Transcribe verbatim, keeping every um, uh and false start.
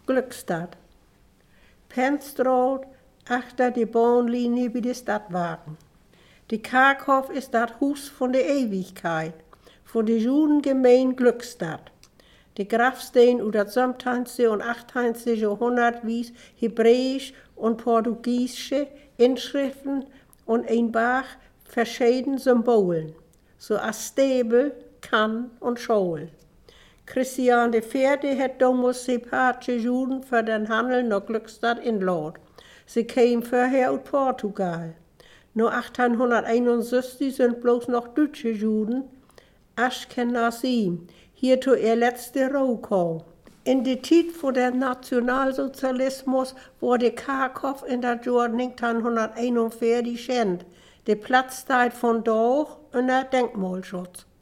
Glückstadt. Penstraat, achter die Bahnlinie bei der Stadtwagen. Die Kerkhof ist das Haus von der Ewigkeit, von der Judengemeinde Glückstadt. Die Grabstein uit das siebzehnte und achtzehnte Jahrhundert wies hebräisch und portugiesische Inschriften und ein Bach verschiedene Symbolen, so als Stäbe, Kann und Schaul. Christian der Vierte hat damals separate Juden für den Handel nach Glückstadt inladen. Sie kamen vorher aus Portugal. Nur achtzehnhunderteinundsechzig sind bloß noch deutsche Juden, Aschkenazim, hier zu ihr letzte Rohkau. In der Zeit von der Nationalsozialismus wurde Kerkhof in der Jahr neunzehnhunderteinundvierzig geschenkt. Der Platz steht von da unter Denkmalschutz.